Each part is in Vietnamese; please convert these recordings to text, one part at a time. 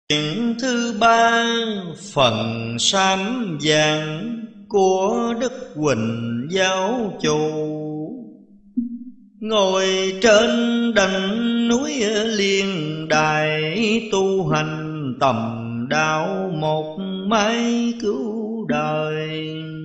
Chuyện thứ ba, phần sám giảng của Đức Huỳnh Giáo Chủ. Ngồi trên đỉnh núi Liên Đài, tu hành tầm đạo một mái cứu đời.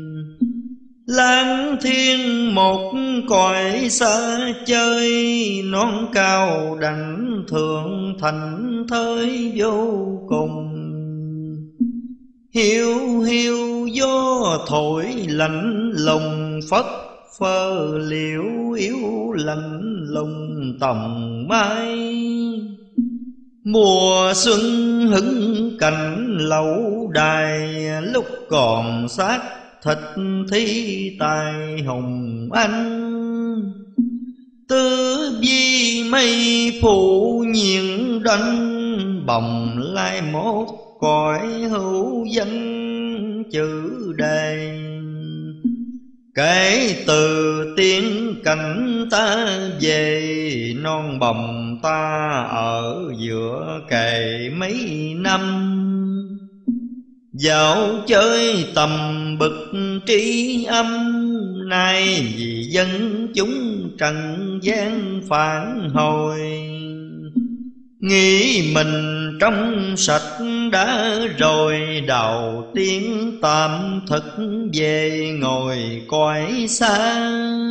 Lang thiên một cõi xa chơi, non cao đảnh thượng thành thới vô cùng. Hiu hiu gió thổi lạnh lùng, phất phơ liễu yếu lạnh lùng tầm mai. Mùa xuân hứng cảnh lẩu đài, lúc còn xác thịt thi tài hồng anh. Tứ vi mây phủ nhiên đánh, bồng lai một cõi hữu danh chữ đề. Kể từ tiếng cảnh ta về, non bồng ta ở giữa kề mấy năm. Dạo chơi tầm bực trí âm, nay vì dân chúng trần gian phản hồi. Nghĩ mình trong sạch đã rồi, đầu tiên tạm thực về ngồi cõi xa.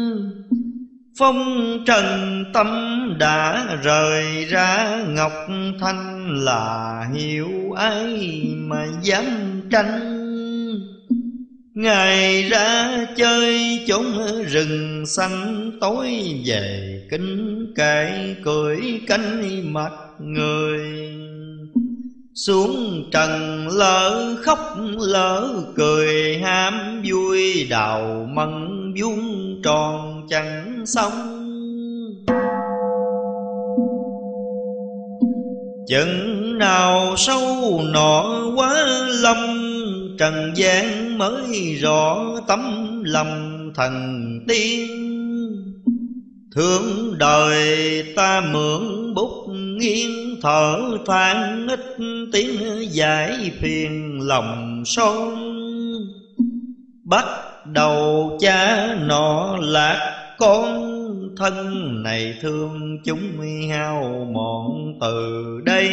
Phong trần tâm đã rời ra, ngọc thanh là hiểu ai mà dám tranh. Ngày ra chơi chốn rừng xanh, tối về kinh kệ cười cánh mặt người. Xuống trần lỡ khóc lỡ cười, ham vui đào mận vuông tròn chẳng xong. Chừng nào sâu nọ quá lâm, trần gian mới rõ tấm lòng thần tiên. Thương đời ta mượn bút nghiêng, thở than ít tiếng giải phiền lòng son. Bắt đầu cha nọ lạc con, thân này thương chúng hao mòn từ đây.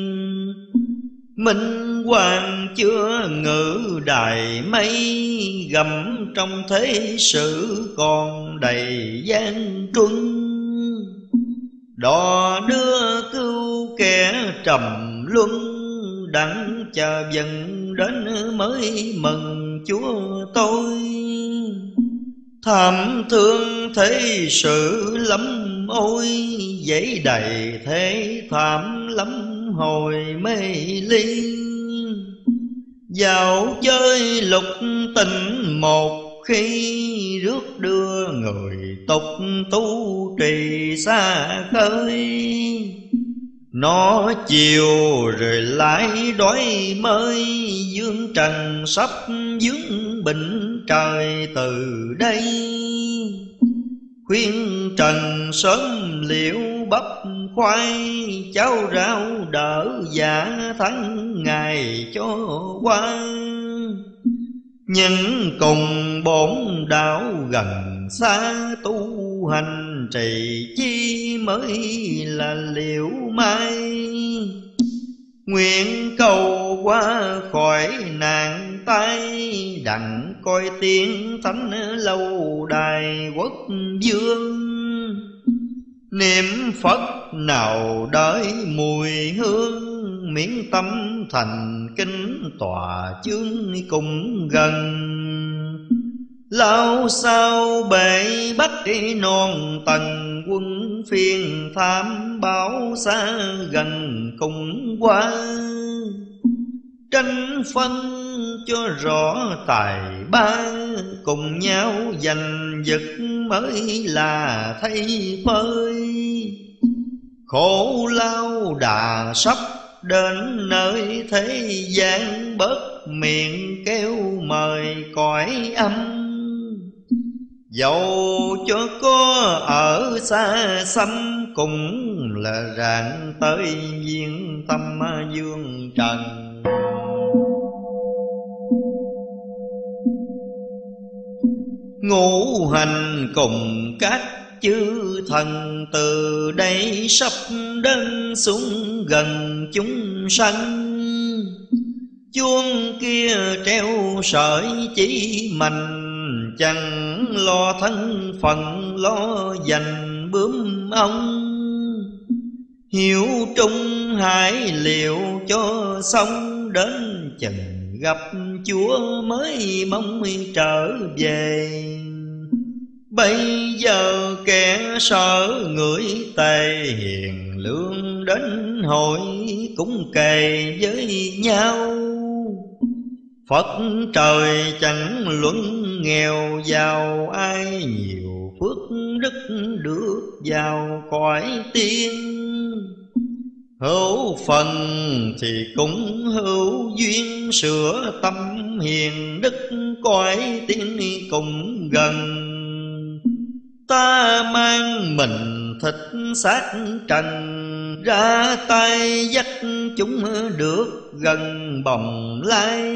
Minh hoàng chưa ngự đài mây, gầm trong thế sự còn đầy gian truân. Đò đưa cứu kẻ trầm luân, đặng chờ dần đến mới mừng Chúa tôi. Thảm thương thế sự lắm ôi, dãy đầy thế thảm lắm hồi mê ly. Dạo chơi lục tình một khi, rước đưa người tục tu trì xa khơi. Nó chiều rồi lại đói mới, dương trần sắp dướng bệnh trời từ đây. Khuyên trần sớm liễu bắp khoai, cháo rau đỡ dạ tháng ngày cho qua. Nhưng cùng bổn đạo gần xa, tu hành trì chi mới là liễu mai. Nguyện cầu qua khỏi nạn tai, đặng coi tiếng thánh lâu đài quốc vương. Niệm Phật nào đợi mùi hương, miễn tâm thành kính tòa chương cùng gần. Lao sao bể bách non tầng, quân phiên tham báo xa gần cùng qua. Tranh phân cho rõ tài ba, cùng nhau giành giật mới là thay phơi. Khổ lao đà sắp đến nơi thế gian, bớt miệng kêu mời cõi âm. Dẫu cho có ở xa xăm, cùng là rạng tới viên tâm dương trần. Ngũ hành cùng các chư thần từ đây sắp đến xuống gần chúng sanh. Chuông kia treo sợi chỉ mạnh, chẳng lo thân phận lo dành bướm ong. Hiểu trung hải liệu cho xong, đến chừng gặp Chúa mới mong trở về. Bây giờ kẻ sợ người tề, hiền lương đến hội cũng kề với nhau. Phật trời chẳng luận nghèo giàu, ai nhiều phước đức được vào cõi tiên. Hữu phần thì cũng hữu duyên, sửa tâm hiền đức cõi tiên cùng gần. Ta mang mình thịt xác trần, ra tay dắt chúng được gần bồng lai.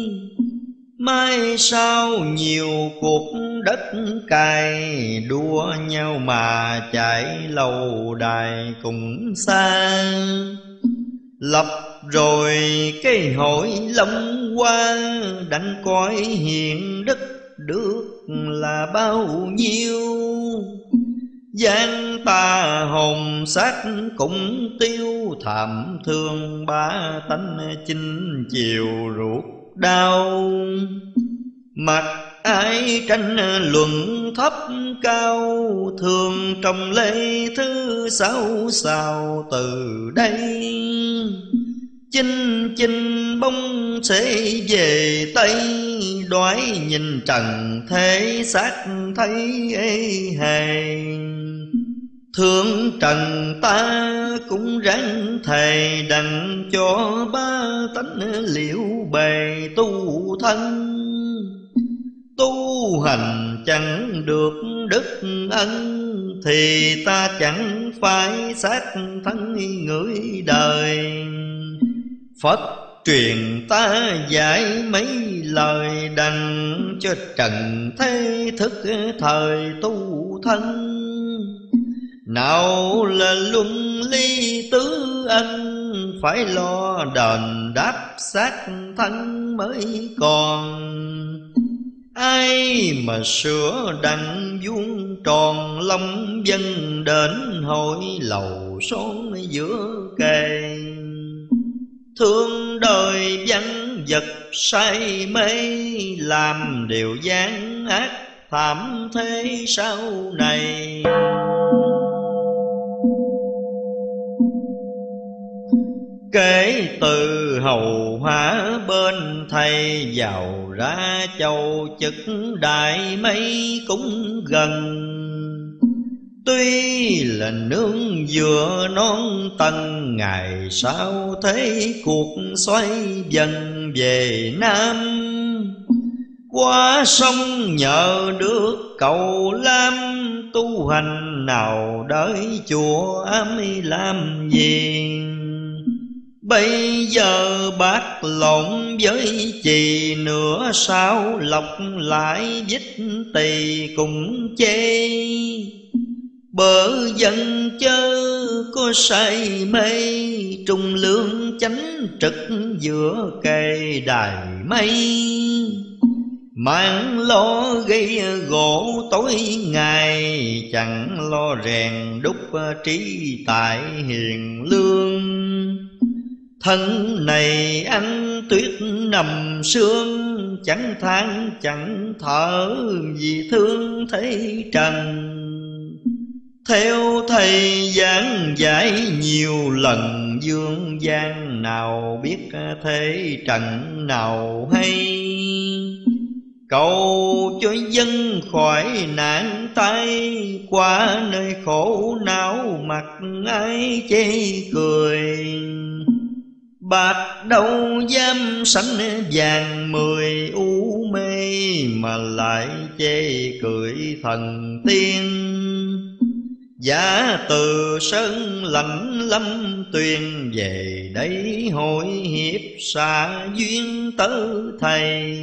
Mai sau nhiều cuộc đất cày, đua nhau mà chạy lâu đài cùng xa. Lập rồi cái hội long hoa, đặng cõi hiền đức được là bao nhiêu. gian ta hồn xác cũng tiêu, thảm thương ba tánh chinh chiều ruột đau. Mặt ai tranh luận thấp cao, thường trong lễ thứ sáu sao từ đây. Chinh chinh bông sẽ về Tây, đoái nhìn trần thế xác thấy ê hề. Thương trần ta cũng ráng thề, đặng cho ba tánh liễu bề tu thân. Tu hành chẳng được đức ân, thì ta chẳng phải xác thân người đời. Phật truyền ta dạy mấy lời, đặng cho trần thế thức thời tu thân. Nào là luân ly tứ ân, phải lo đền đáp xác thân mới còn. Ai mà sửa đặng vuông tròn long dân, đến hội lầu son giữa kề. Thương đời vắng vật say mê, làm điều gian ác thảm thế sau này. Kể từ hầu hóa bên thầy, giàu ra châu chức đại mấy cũng gần. Tuy là nương vừa non tầng, ngày sau thấy cuộc xoay dần về Nam. Qua sông nhờ được cầu lam, tu hành nào đợi chùa ám làm gì. Bây giờ bác lộn với chì, nửa sao lọc lại dích tỳ cùng chê. Bờ dân chớ có say mê, trung lương chánh trực giữa cây đài mây. Mang lo gây gỗ tối ngày, chẳng lo rèn đúc trí tại hiền lương. Thân này ăn tuyết nằm sương, chẳng than chẳng thở vì thương thấy trần. Theo thầy giảng dạy nhiều lần, dương gian nào biết thế trần nào hay. Cầu cho dân khỏi nạn tay, qua nơi khổ não mặt ai chê cười. Bạc đâu dám sánh vàng 10 u mê, mà lại chê cười thần tiên. Giả từ sơn lạnh lâm tuyền, về đây hội hiệp xạ duyên tớ thầy.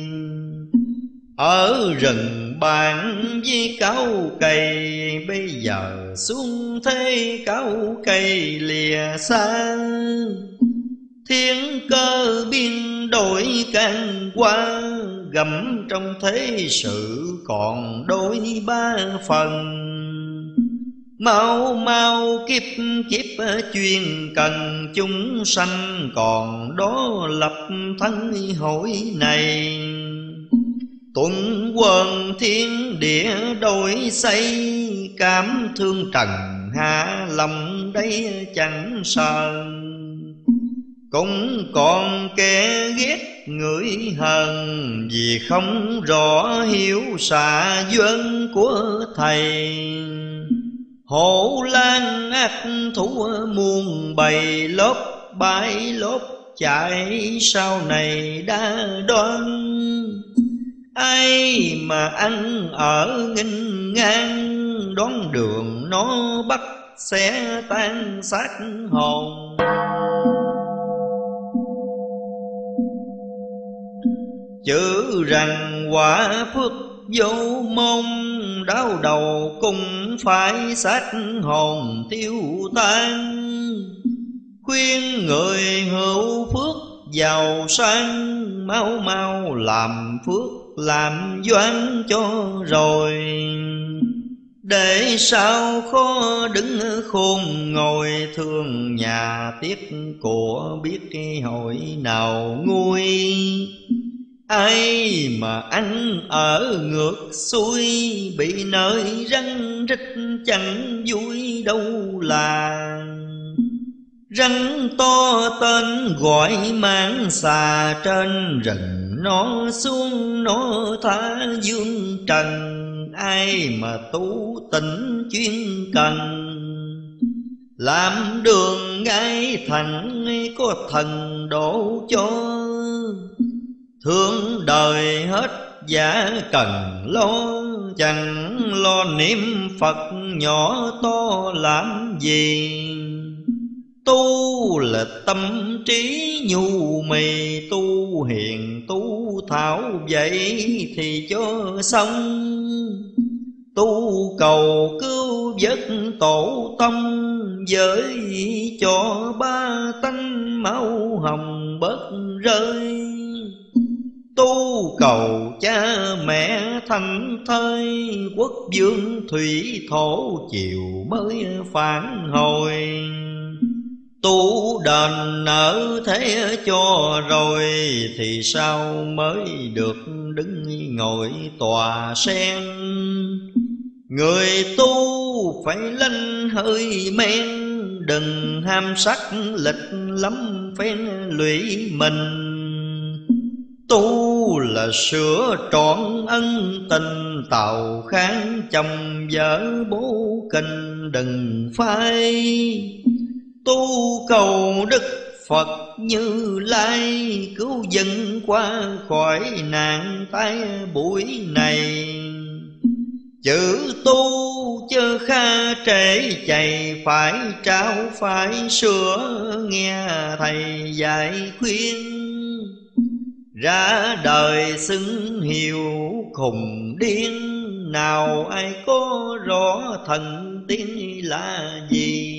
Ở rừng bạn với cao cây, bây giờ xuống thế cao cây lìa xa. Thiên cơ biên đổi can qua, gầm trong thế sự còn đôi ba phần. Mau mau kiếp kiếp chuyên cần chúng sanh, còn đó lập thân hội này. Tuần quần thiên địa đổi xây, cảm thương trần hạ lòng đây chẳng sờn. Cũng còn kẻ ghét người hờn, vì không rõ hiểu xạ duyên của thầy. Hổ lan ác thủ muôn bầy, lốp bãi lốp chạy sau này đã đoán. Ai mà ăn ở nghinh ngang, đón đường nó bắt sẽ tan xác hồn. Chữ rằng quả phước vô môn, đau đầu cũng phải xác hồn tiêu tan. Khuyên người hữu phước giàu sang, mau mau làm phước làm doan cho rồi. Để sao khó đứng khôn ngồi, thương nhà tiếc của biết hồi nào nguôi. Ai mà ăn ở ngược xuôi, bị nơi răng rít chẳng vui đâu là. Rắn to tên gọi mang xà, trên rừng nó xuống nó thả dương trần. Ai mà tu tịnh chuyên cần, làm đường ngay thẳng có thần độ cho. Thương đời hết giả cần lo, chẳng lo niệm Phật nhỏ to làm gì. Tu là tâm trí nhu mì, tu hiền tu thảo vậy thì cho xong. Tu cầu cứu vớt tổ tông, với cho ba tánh máu hồng bớt rơi. Tu cầu cha mẹ thành thơi, quốc vương thủy thổ chiều mới phản hồi. Tu đền nợ thế cho rồi, thì sao mới được đứng ngồi tòa sen. Người tu phải lanh hơi men, đừng ham sắc lịch lắm phen lụy mình. Tu là sửa trọn ân tình, tàu kháng chồng vợ bố kinh đừng phai. Tu cầu Đức Phật Như Lai, cứu dân qua khỏi nạn tai buổi này. Chữ tu chớ kha trễ chạy, phải trao phải sửa, nghe thầy dạy khuyên. Ra đời xưng hiệu khùng điên, nào ai có rõ thần tiên là gì.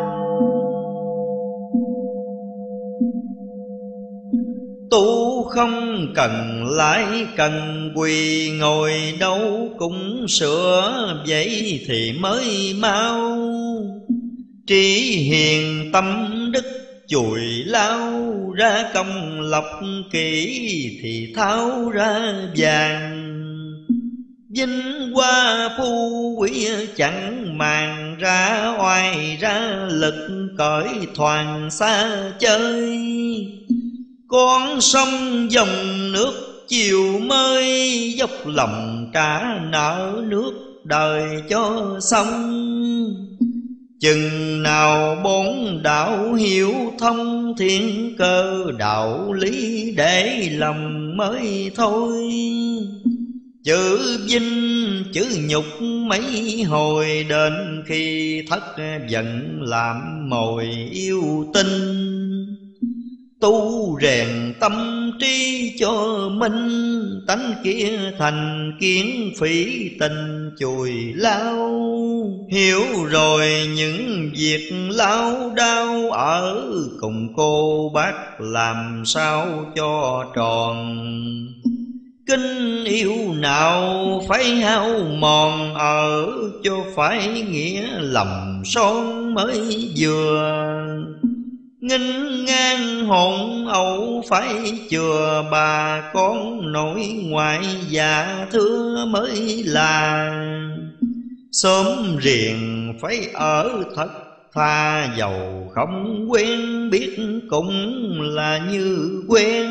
Tu không cần lái cần quỳ, ngồi đâu cũng sửa vậy thì mới mau. Trí hiền tâm đức chùi lao, ra công lọc kỹ thì tháo ra vàng. Vinh hoa phú quý chẳng màng, ra oai ra lực cởi thoàn xa chơi. Con sông dòng nước chiều mới, dốc lòng trả nợ nước đời cho xong. Chừng nào bốn đạo hiểu thông, thiên cơ đạo lý để lòng mới thôi. Chữ vinh chữ nhục mấy hồi, đến khi thất giận làm mồi yêu tinh. tu rèn tâm trí cho minh, tánh kia thành kiến phỉ tình chùi lao. Hiểu rồi những việc lao đao, ở cùng cô bác làm sao cho tròn. Kinh yêu nào phải hao mòn, ở cho phải nghĩa lầm son mới vừa. Nghinh ngang hồn ẩu phải chừa, bà con nội ngoại dạ thưa mới là. Sớm riêng phải ở thật tha, giàu không quen biết cũng là như quen.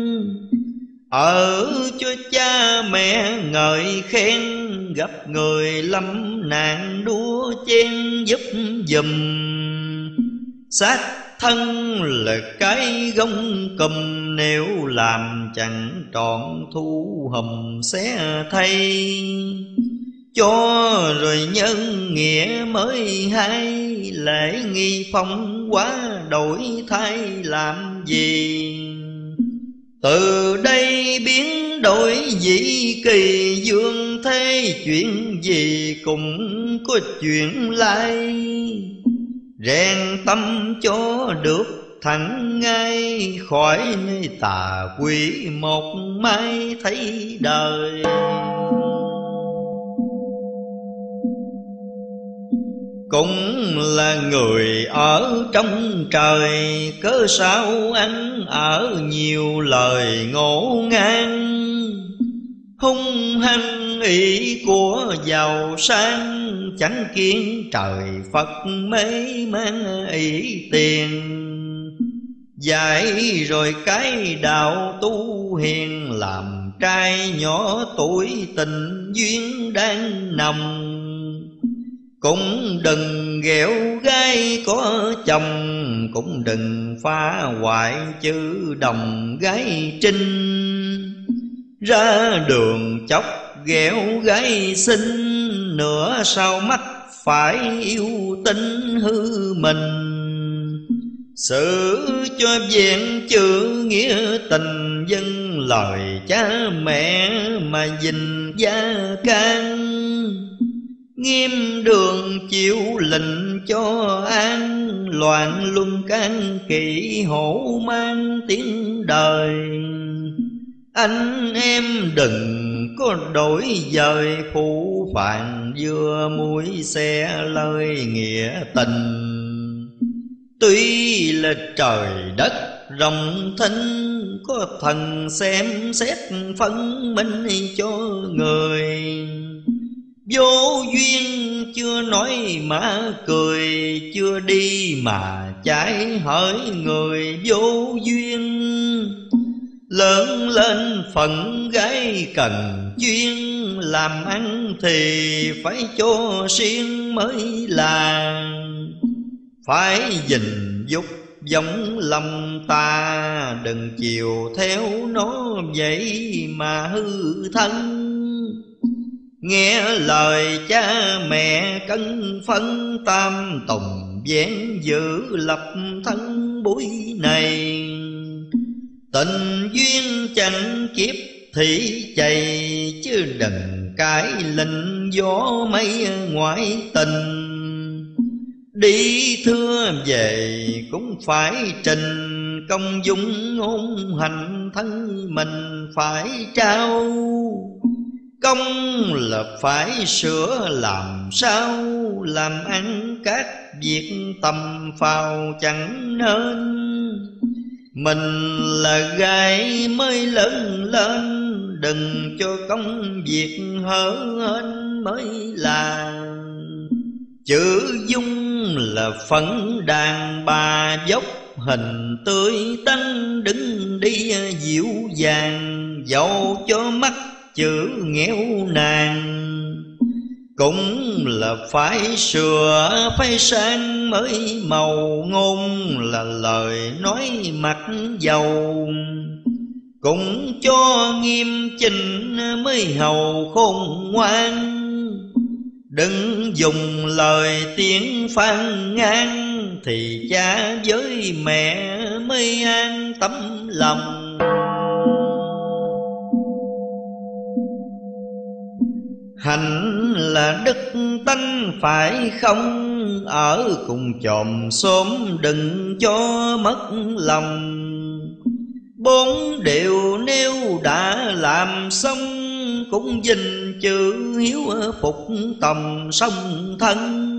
Ở cho cha mẹ ngợi khen, gặp người lâm nạn đua chen giúp giùm. Xác thân là cái gông cùm, nếu làm chẳng trọn thu hùm xé thay. Cho rồi nhân nghĩa mới hay, lễ nghi phong quá đổi thay làm gì. Từ đây biến đổi dĩ kỳ, dương thế chuyện gì cũng có chuyện lai. Rèn tâm cho được thẳng ngay, khỏi nơi tà quỷ một mai thấy đời. Cũng là người ở trong trời, cớ sao ăn ở nhiều lời ngổ ngang. Hung hăng ý của giàu sang, chẳng kiến trời Phật mấy mang ý tiền. Dạy rồi cái đạo tu hiền, làm trai nhỏ tuổi tình duyên đang nằm. Cũng đừng ghẹo gái có chồng, cũng đừng phá hoại chữ đồng gái trinh. Ra đường chọc ghẹo gái xinh, nửa sau mắt phải yêu tinh hư mình. Xử cho vẹn chữ nghĩa tình, dân lời cha mẹ mà gìn gia can. Nghiêm đường chịu lệnh cho an, loạn luân can kỵ hổ mang tiếng đời. Anh em đừng có đổi dời, phụ phàng vừa mũi xe lời nghĩa tình. Tuy là trời đất rộng thinh, có thần xem xét phân minh cho người. Vô duyên chưa nói mà cười, chưa đi mà trái hỡi người vô duyên. Lớn lên phận gái cần chuyên, làm ăn thì phải cho riêng mới là. Phải gìn giúp giống lòng ta, đừng chiều theo nó vậy mà hư thân. Nghe lời cha mẹ cân phân, tam tùng vén giữ lập thân buổi này. Tình duyên chẳng kiếp thì chạy, chứ đừng cãi lệnh gió mây ngoại tình. Đi thưa về cũng phải trình, công dung ngôn hành thân mình phải trao. Công là phải sửa làm sao, làm ăn các việc tầm phào chẳng nên. Mình là gái mới lớn lên, đừng cho công việc hở hên mới là. Chữ dung là phấn đàn bà, dốc hình tươi tắn đứng đi dịu dàng. Dẫu cho mắt chữ nghèo nàn, cũng là phải sửa phải sang mới màu. Ngôn là lời nói mặt dầu, cũng cho nghiêm chỉnh mới hầu khôn ngoan. Đừng dùng lời tiếng phàn nàn, thì cha với mẹ mới an tấm lòng. Hạnh là đức tánh phải không, ở cùng chòm xóm đừng cho mất lòng. Bốn điều nếu đã làm xong, cũng dình chữ hiếu phục tòng song thân.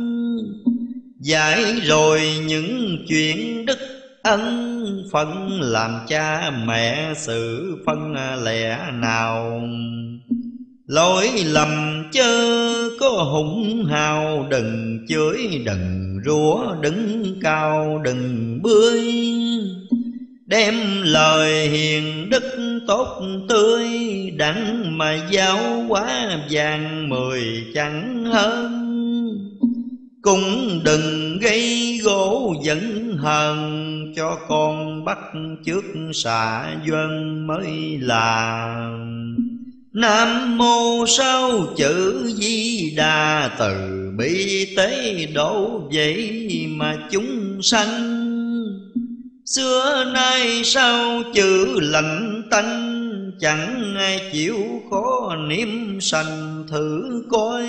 Dạy rồi những chuyện đức ân, phận làm cha mẹ sự phân lẻ nào. Lỗi lầm chớ có hùng hào, đừng chửi đừng rủa, đứng cao đừng bươi. Đem lời hiền đức tốt tươi, đặng mà giáo hóa vàng 10 chẳng hơn. Cũng đừng gây gỗ giận hờn, cho con bắt trước xạ dân mới làm. Nam mô sáu chữ Di Đà, từ bi tế độ vậy mà chúng sanh. Xưa nay sao chữ lạnh tanh, chẳng ai chịu khó niệm sanh thử coi.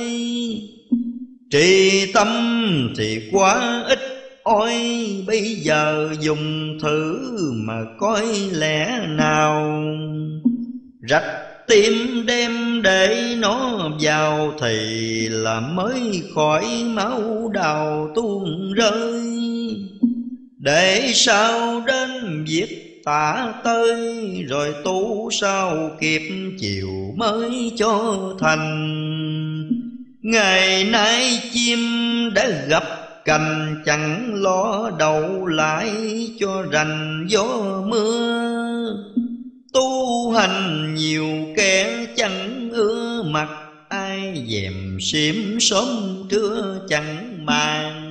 Trì tâm thì quá ít ôi, bây giờ dùng thử mà coi lẽ nào. Rạch tim đem để nó vào, thì là mới khỏi máu đào tuôn rơi. Để sao đến việc tả tơi, rồi tu sao kịp chiều mới cho thành. Ngày nay chim đã gặp cành, chẳng lo đậu lại cho rành gió mưa. Tu hành nhiều kẻ chẳng ưa, mặt ai dèm xiêm sớm trưa chẳng màng.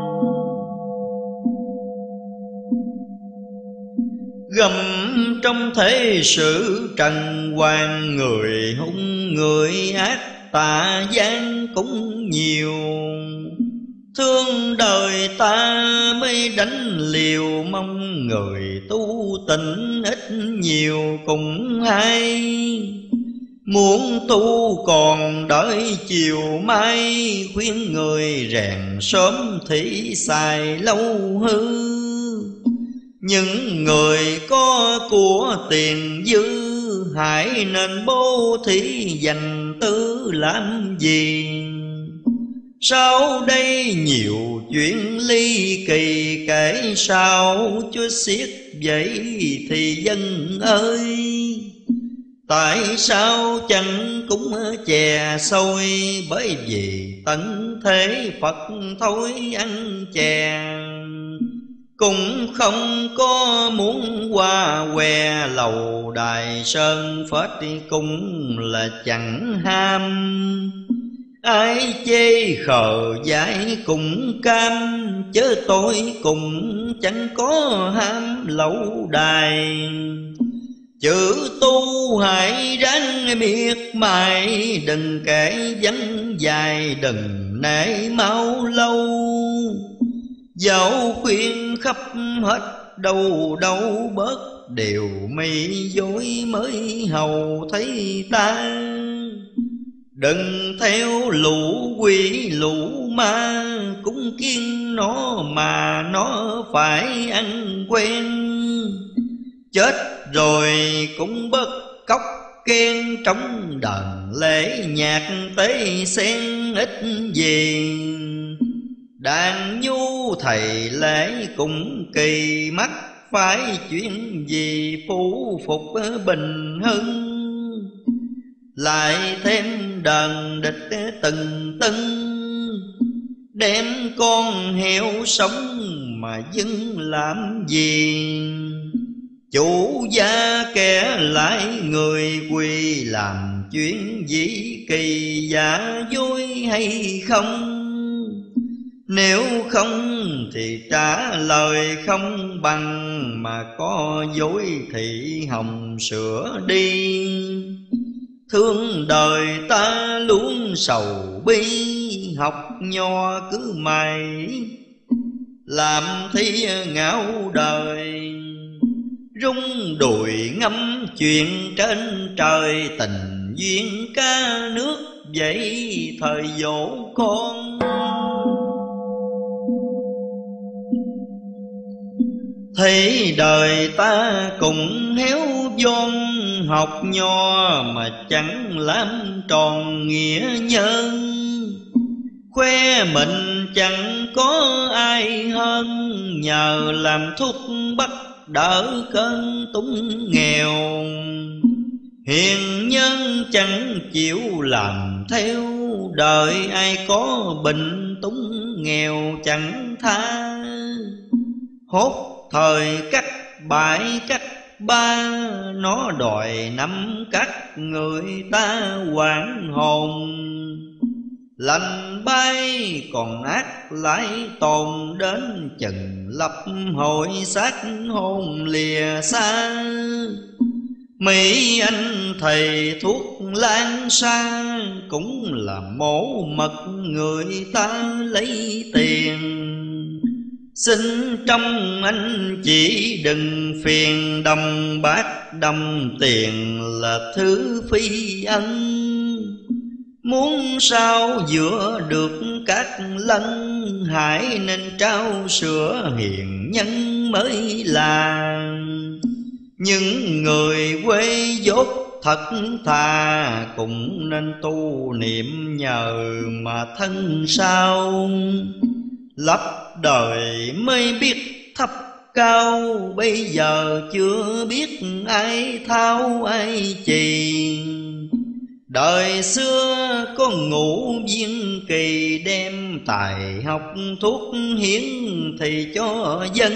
Gầm trong thế sự trần hoàng, người hung người ác tà gian cũng nhiều. Thương đời ta mới đánh liều, mong người tu tịnh ít nhiều cũng hay. Muốn tu còn đợi chiều mai, khuyên người rèn sớm thì xài lâu hư. Những người có của tiền dư, hãy nên bố thí dành tư làm gì. Sau đây nhiều chuyện ly kỳ, kể sao cho xiết vậy thì dân ơi. Tại sao chẳng cũng chè xôi, bởi vì tận thế Phật thôi ăn chè. Cũng không có muốn qua què lầu đài sơn phết, cũng là chẳng ham. Ai chê khờ dại cũng cam, chớ tôi cũng chẳng có ham lẩu đài. Chữ tu hãy ráng miệt mài, đừng kể vắng dài đừng nể máu lâu. Dẫu khuyên khắp hết đâu đâu bớt, điều mây dối mới hầu thấy ta. Đừng theo lũ quỷ lũ ma, cũng kiêng nó mà nó phải ăn quen. Chết rồi cũng bớt cóc khen, trong đàn lễ nhạc tế sen ít gì. Đàn nhu thầy lễ cũng kỳ mắt, phải chuyện gì phủ phục bình hưng. Lại thêm đàn địch từng tưng, đem con heo sống mà dưng làm gì. Chủ gia kẻ lại người quỳ, làm chuyện gì kỳ giả dối hay không. Nếu không thì trả lời không bằng, mà có dối thì hồng sửa đi. Thương đời ta luôn sầu bi, học nho cứ mày làm thi ngạo đời. rung đùi ngâm chuyện trên trời, tình duyên ca nước vậy thời dỗ con. Thấy đời ta cùng héo von, học nho mà chẳng làm tròn nghĩa nhân. Khoe mình chẳng có ai hơn, nhờ làm thuốc bắc đỡ cơn túng nghèo. Hiền nhân chẳng chịu làm theo, đời ai có bệnh túng nghèo chẳng tha. Hốt thời cách bãi cách ba, nó đòi nắm cắt người ta hoảng hồn. Lành bay còn ác lại tồn, đến chừng lập hội xác hồn lìa xa. Mỹ anh thầy thuốc lan xa, cũng là mổ mật người ta lấy tiền. Xin trong anh chỉ đừng phiền, đồng bạc đồng tiền là thứ phi ân. Muốn sao giữa được các lân, hãy nên trao sữa hiền nhân mới là. Những người quê dốt thật thà, cũng nên tu niệm nhờ mà thân sao. Lấp đời mới biết thấp cao, bây giờ chưa biết ai thao ai chì. Đời xưa có ngũ viên kỳ, đem tài học thuốc hiến thì cho dân.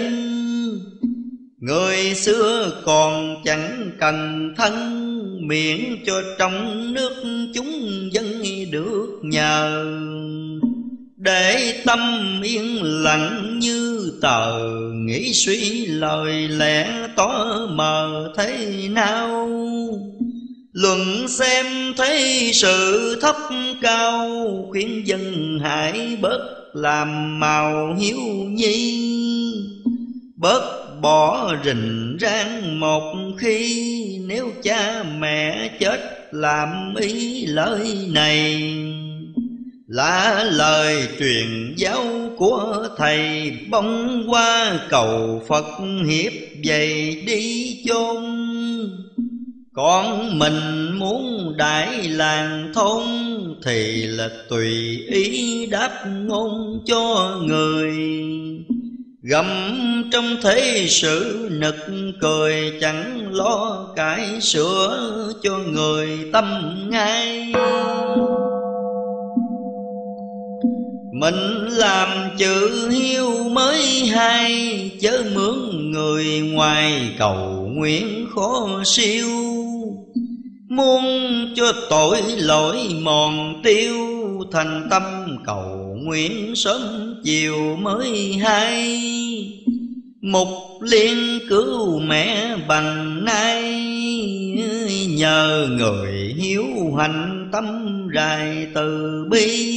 Người xưa còn chẳng cần thân, miễn cho trong nước chúng dân được nhờ. Để tâm yên lặng như tờ, nghĩ suy lời lẽ tỏ mờ thế nào. Luận xem thấy sự thấp cao, khuyên dân hãy bớt làm màu hiếu nhi. Bớt bỏ rình rang một khi, nếu cha mẹ chết làm ý lời này. Là lời truyền giáo của thầy, bông qua cầu Phật hiếp vậy đi chôn. Con mình muốn đại làng thôn, thì là tùy ý đáp ngôn cho người. Gầm trong thế sự nực cười, chẳng lo cải sửa cho người tâm ngay. Mình làm chữ hiếu mới hay, chớ mướn người ngoài cầu nguyện khó siêu. Muốn cho tội lỗi mòn tiêu, thành tâm cầu nguyện sớm chiều mới hay. Mục liên cứu mẹ bằng nay, nhờ người hiếu hành tâm rài từ bi.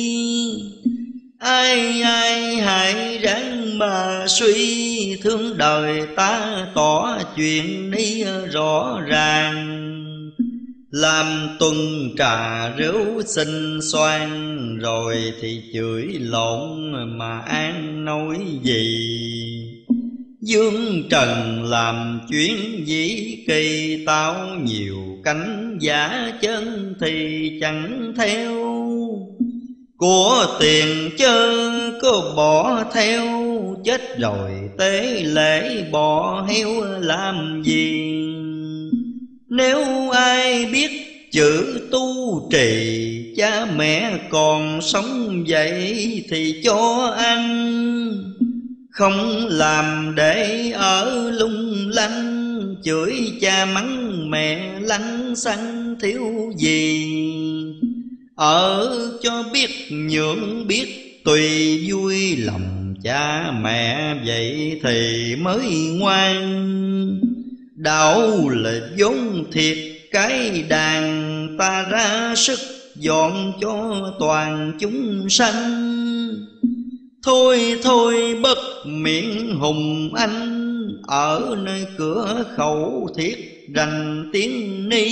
Ai ai hãy ráng mà suy, thương đời ta tỏ chuyện đi rõ ràng. Làm tuần trà rượu xinh xoan, rồi thì chửi lộn mà an nói gì. Dương trần làm chuyến dĩ kỳ, tao nhiều cánh giả chân thì chẳng theo. Của tiền chớ có bỏ theo, chết rồi tế lễ bỏ heo làm gì. Nếu ai biết chữ tu trì, cha mẹ còn sống vậy thì cho ăn. Không làm để ở lung lăng, chửi cha mắng mẹ lăng xăng thiếu gì. Ở cho biết nhượng biết tùy vui, lòng cha mẹ vậy thì mới ngoan. Đạo là vốn thiệt cái đàn, ta ra sức dọn cho toàn chúng sanh. Thôi thôi bất miệng hùng anh, ở nơi cửa khẩu thiết rành tiếng ni.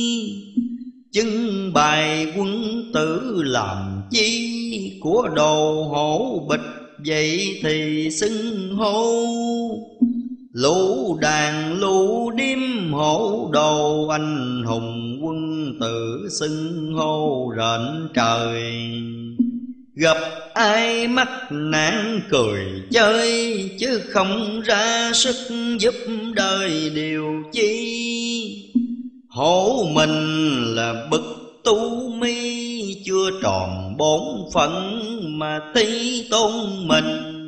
Chứng bài quân tử làm chi, của đồ hổ bịch vậy thì xưng hô. Lũ đàn lũ điếm hổ đồ, anh hùng quân tử xưng hô rợn trời. Gặp ai mắc nạn cười chơi, chứ không ra sức giúp đời điều chi. Hổ mình là bậc tu mi, chưa tròn bổn phận mà thi tôn mình.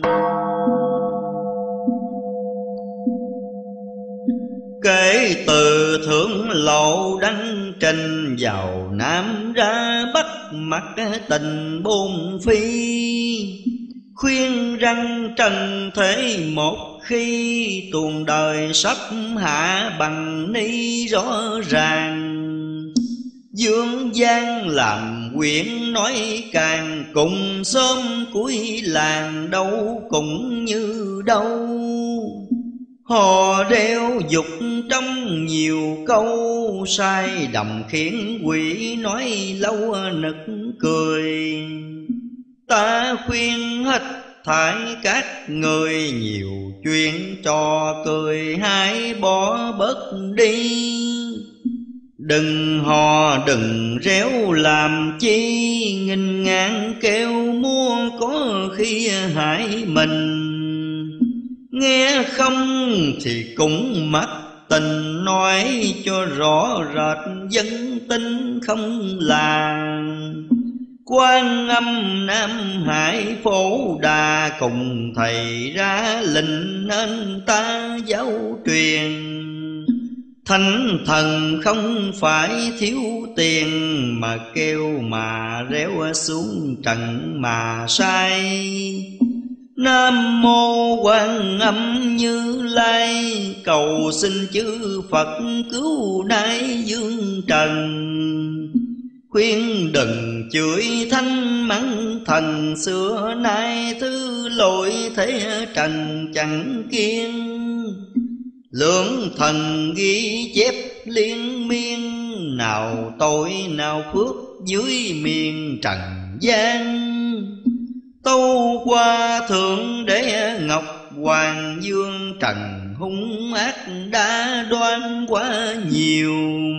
Kể từ thượng lộ đăng trình, vào Nam ra Bắc mặc tình bốn phi. Khuyên răng trần thế một khi, tuồng đời sắp hạ bằng ni rõ ràng. Dương gian làm quyển nói càng, cùng xóm cuối làng đâu cũng như đâu. Hò reo dục trong nhiều câu, sai đầm khiến quỷ nói lâu nực cười. Ta khuyên hết thải các người, nhiều chuyện trò cười hãy bỏ bớt đi. Đừng hò đừng réo làm chi, nghìn ngàn kêu mua có khi hại mình. Nghe không thì cũng mắc tình, nói cho rõ rệt dân tin không làng. Quan Âm Nam Hải Phổ Đà, cùng thầy ra lệnh nên ta giáo truyền. Thánh thần không phải thiếu tiền, mà kêu mà réo xuống trần mà sai. Nam mô Quan Âm Như Lai, cầu xin chư Phật cứu nay dương trần. Khuyên đừng chửi thanh mắng thần, xưa nay thứ lỗi thế trần chẳng kiên. Lưỡng thần ghi chép liên miên, nào tội nào phước dưới miền trần gian. Tâu qua thượng đế ngọc hoàng dương, trần hung ác đã đoan quá nhiều.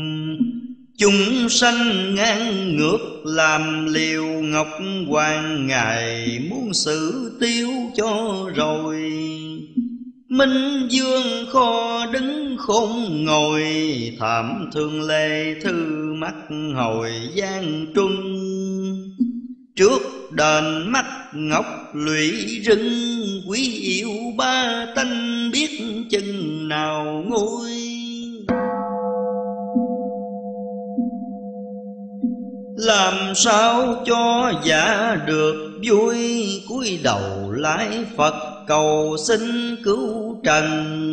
Chúng sanh ngang ngược làm liều, ngọc hoàng ngài muốn xử tiêu cho rồi. Minh dương kho đứng khôn ngồi, thảm thương lê thư mắt hồi gian trung. Trước đền mắt ngọc lụy rừng, quý yêu ba tánh biết chừng nào nguôi. Làm sao cho giả được vui, cúi đầu lái Phật cầu xin cứu trần.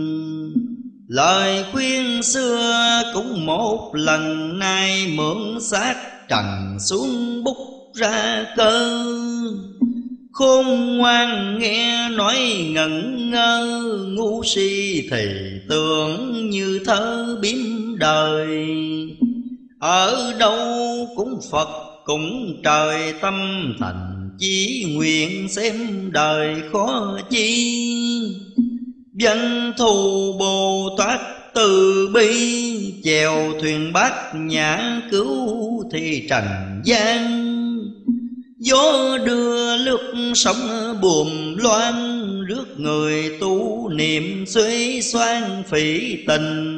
Lời khuyên xưa cũng một lần, nay mượn xác trần xuống bút ra cơ. Khôn ngoan nghe nói ngẩn ngơ, ngu si thì tưởng như thơ biếm đời. Ở đâu cũng Phật cũng trời, tâm thành chí nguyện xem đời khó chi. Danh thù Bồ Tát từ bi, chèo thuyền bát nhã cứu thì trần gian. Gió đưa lướt sóng buồm loan, rước người tu niệm xuế xoan phỉ tình.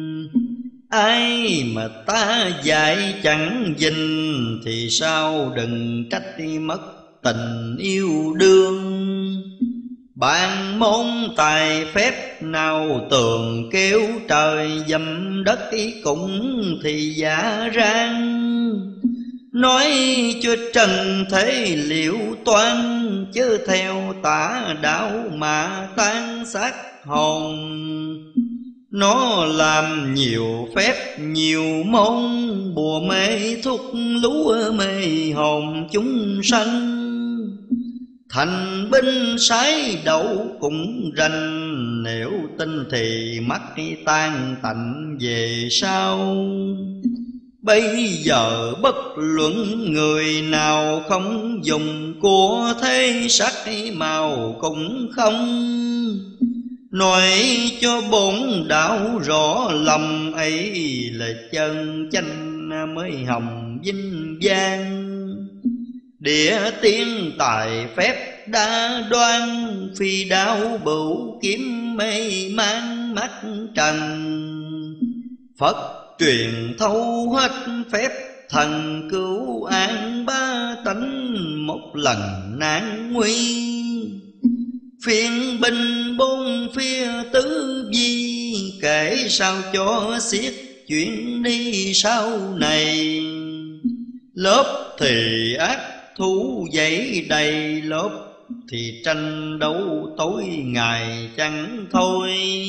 Ai mà ta dạy chẳng dình, thì sao đừng trách mất tình yêu đương. Bạn môn tài phép nào tường kêu trời, dầm đất cũng thì giả rang. Nói cho trần thế liệu toan, chớ theo tà đạo mà tan xác hồn. Nó làm nhiều phép nhiều môn, bùa mê thuốc lú mê hồn chúng sanh. Thành binh sái đậu cũng rành, nếu tin thì mắt tan tạnh về sau. Bây giờ bất luận người nào không dùng của thế sắc màu cũng không. Nói cho bổn đạo rõ lầm ấy là chân chánh mới hồng vinh vang. Địa tiên tài phép đã đoan, phi đao bửu kiếm mê mang mắt trần. Phật truyền thấu hết phép thần cứu an ba tánh một lần nan nguy. Phiên binh bốn phía tứ di, kể sao cho xiết chuyện đi sau này. Lớp thì ác thú dậy đầy, lớp thì tranh đấu tối ngày chẳng thôi.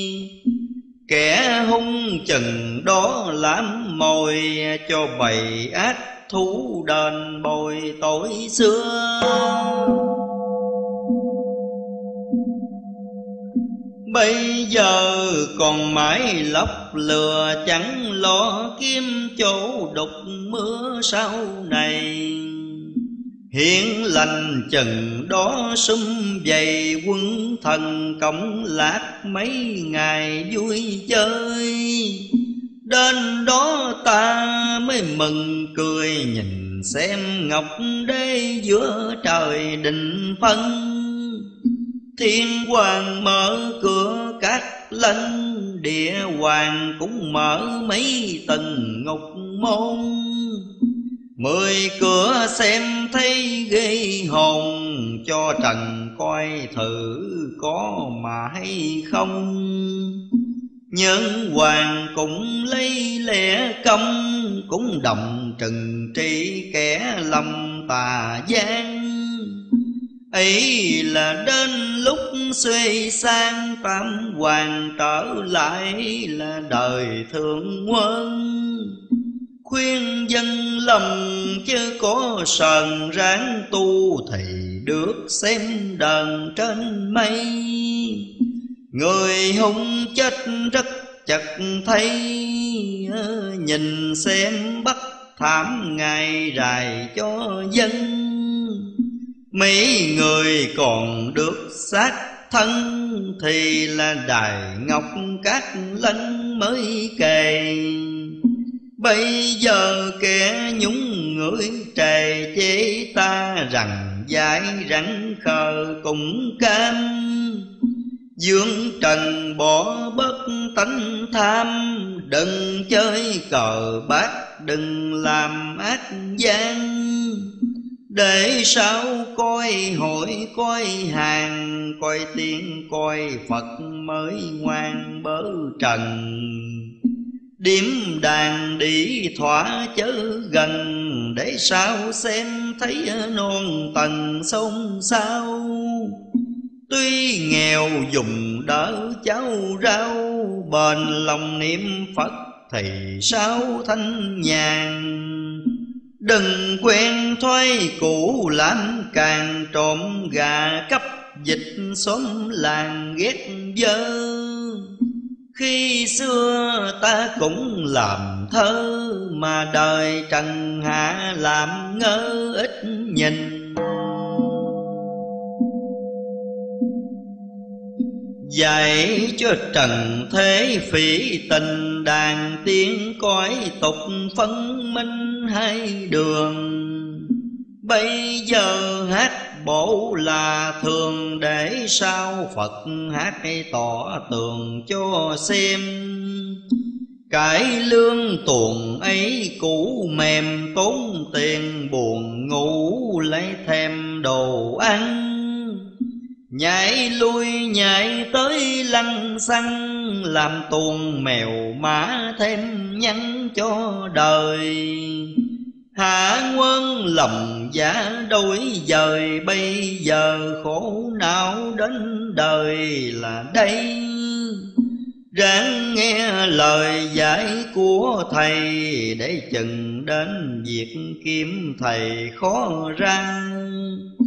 Kẻ hung chừng đó làm mồi, cho bầy ác thú đền bồi tội xưa. Bây giờ còn mãi lóc lừa, chẳng lo kiếm chỗ đục mưa sau này. Hiện lành chừng đó sum vầy, quân thần cộng lạc mấy ngày vui chơi. Đến đó ta mới mừng cười, nhìn xem ngọc đế giữa trời định phân. Thiên hoàng mở cửa các lân, địa hoàng cũng mở mấy tầng ngục môn. 10 cửa xem thấy ghê hồn, cho trần coi thử có mà hay không. Nhân hoàng cũng lấy lẽ công, cũng đồng trừng trị kẻ lầm tà gian. Ấy là đến lúc xuê sang, tam hoàng trở lại là đời thượng quân. Khuyên dân lòng chứ có sờn ráng tu, thì được xem đờn trên mây. Người hung chết rất chật thấy, nhìn xem bắt thảm ngày rài cho dân. Mấy người còn được xác thân, thì là đài ngọc các lân mới kề. Bây giờ kẻ nhúng người trề chế ta, rằng dại rắn khờ cũng cam. Dương trần bỏ bớt tánh tham, đừng chơi cờ bạc, đừng làm ác gian. Để sao coi hội coi hàng, coi tiên coi Phật mới ngoan bớ trần. Điểm đàn đi thỏa chớ gần, để sao xem thấy non tầng sông sao. Tuy nghèo dùng đỡ cháu rau, bền lòng niệm Phật thì sao thanh nhàn. Đừng quen thoái cũ làm càng, trộm gà cắp dịch xóm làng ghét dơ. Khi xưa ta cũng làm thơ, mà đời trần hạ làm ngơ ít nhìn. Dạy cho trần thế phỉ tình, đàn tiếng cõi tục phân minh hai đường. Bây giờ hát bộ là thường, để sao Phật hát tỏ tường cho xem. Cải lương tuồng ấy cũ mềm, tốn tiền buồn ngủ lấy thêm đồ ăn. Nhảy lui nhảy tới lăng xăng, làm tuồng mèo mã thêm nhắn cho đời. Hạ quân lòng giá đổi dời, bây giờ khổ não đến đời là đây. Ráng nghe lời dạy của thầy, để chừng đến việc kiếm thầy khó ra.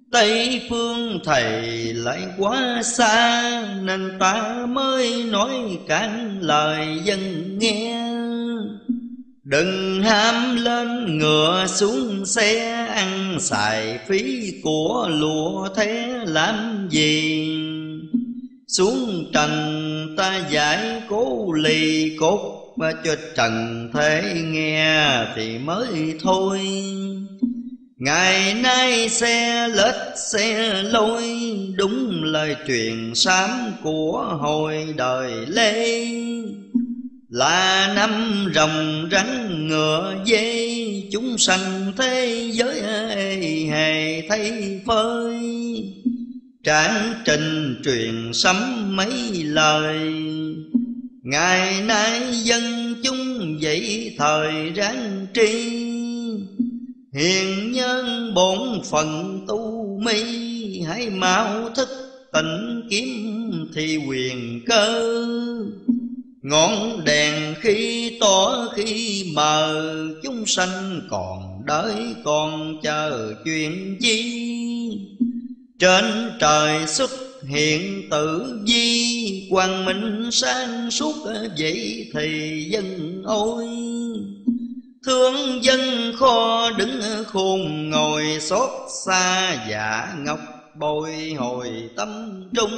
Tây phương thầy lại quá xa, nên ta mới nói cạn lời dân nghe. Đừng ham lên ngựa xuống xe, ăn xài phí của lụa thế làm gì. Xuống trần ta giải cố lì cốt, và cho trần thế nghe thì mới thôi. Ngày nay xe lết xe lôi, đúng lời truyền sám của hồi đời Lê. Là năm rồng rắn ngựa dê, chúng sanh thế giới hề thay phơi. Tráng trình truyền sấm mấy lời, ngày nay dân chúng dậy thời ráng tri. Hiền nhân bổn phận tu mi, hãy mau thức tỉnh kiếm thì quyền cơ. Ngọn đèn khi tỏ khi mờ, chúng sanh còn đợi còn chờ chuyện chi. Trên trời xuất hiện tử vi, quang minh sáng suốt vậy thì dân ôi. Thương dân kho đứng khôn ngồi, xót xa dạ ngọc bồi hồi tâm trung.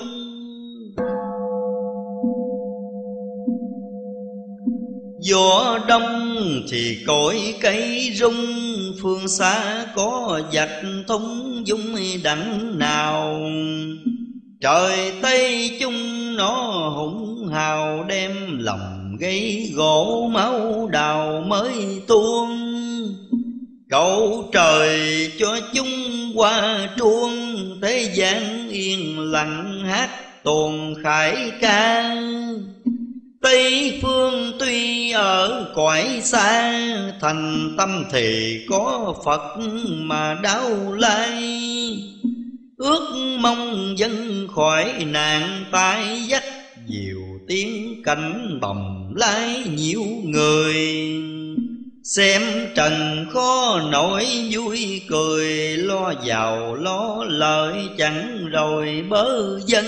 Gió đông thì cội cây rung, phương xa có giặc thung dung đặng nào. Trời Tây chung nó hùng hào, đem lòng gây gỗ máu đào mới tuôn. Cầu trời cho chúng qua truông, thế gian yên lặng hát tuồng khải ca. Tây phương tuy ở cõi xa, thành tâm thì có Phật mà đau lai. Ước mong dân khỏi nạn tai vách, diều tiếng cảnh bồng lái nhiều người. Xem trần khó nổi vui cười, lo giàu lo lợi chẳng rồi bớ dân.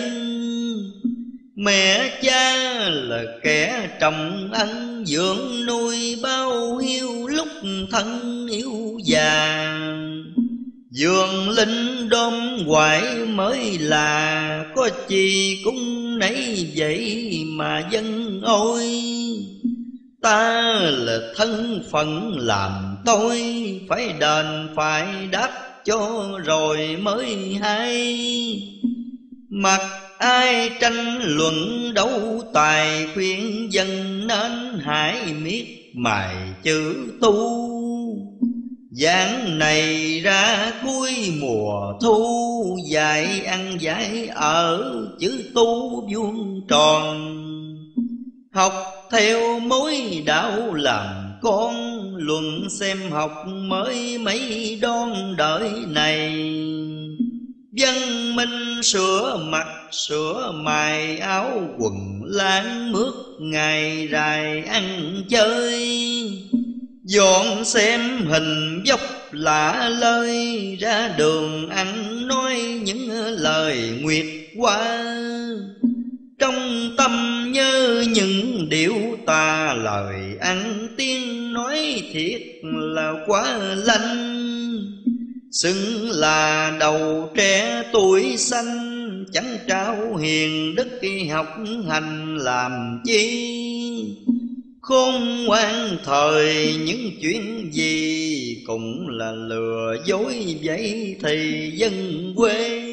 Mẹ cha là kẻ trồng ăn, dưỡng nuôi bao hiu lúc thân yếu già. Dương linh đom hoài mới là, có chi cũng nấy vậy mà dân ôi. Ta là thân phận làm tôi, phải đền phải đáp cho rồi mới hay. Mặc ai tranh luận đấu tài, khuyên dân nên hãy miết mài chữ tu. Giảng này ra cuối mùa thu, dạy ăn dạy ở chữ tu vuông tròn. Học theo mối đạo làm con, luận xem học mới mấy đón đợi này. Văn minh sửa mặt sửa mài, áo quần láng mướt ngày dài ăn chơi. Dọn xem hình dốc lạ lơi, ra đường ăn nói những lời nguyệt qua. Trong tâm nhớ những điệu tà, lời ăn tiếng nói thiệt là quá lanh. Xưng là đầu trẻ tuổi xanh, chẳng trao hiền đức học hành làm chi. Khôn ngoan thời những chuyện gì, cũng là lừa dối vậy thì dân quê.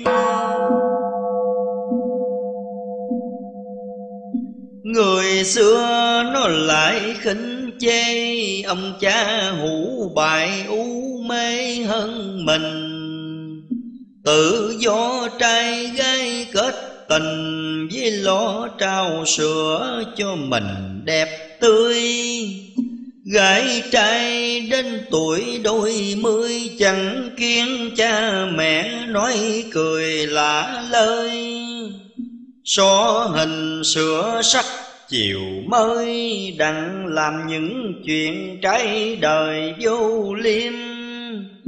Người xưa nó lại khinh chê, ông cha hủ bại u mê hơn mình. Tự do trai gái kết tình, với lo trao sữa cho mình đẹp tươi. Gái trai đến tuổi đôi mươi, chẳng kiến cha mẹ nói cười lạ lời. So hình sửa sắc chiều mới, đặng làm những chuyện trái đời vô liêm.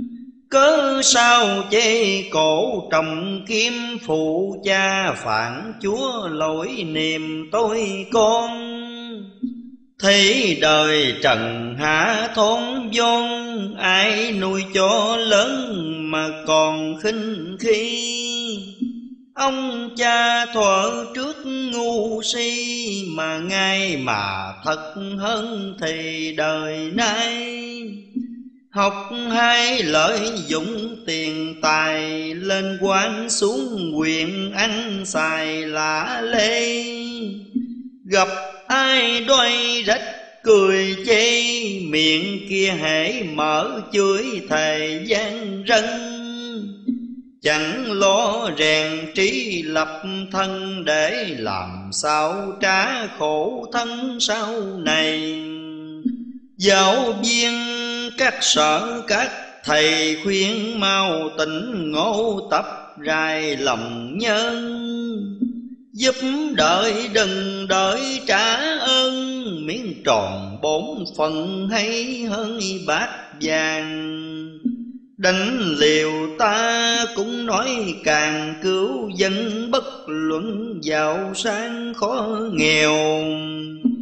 Cớ sao chê cổ trọng kiếm phụ cha phản chúa lỗi niềm tôi con. Thấy đời trần hạ thốn vốn, ai nuôi cho lớn mà còn khinh khi. Ông cha thuở trước ngu si, mà ngay mà thật hơn thì đời nay. Học hay lợi dụng tiền tài, lên quan xuống quyền ăn xài lả lê. Gặp ai đoay rách cười chê, miệng kia hễ mở chửi thề gian rân. Chẳng lo rèn trí lập thân, để làm sao trả khổ thân sau này. Giáo viên các sở các thầy khuyên mau tỉnh ngộ tập rài lòng nhân. Giúp đợi đừng đợi trả ơn, miếng tròn bổn phận hay hơn bát vàng. Đánh liều ta cũng nói càng cứu dân, bất luận giàu sang khó nghèo.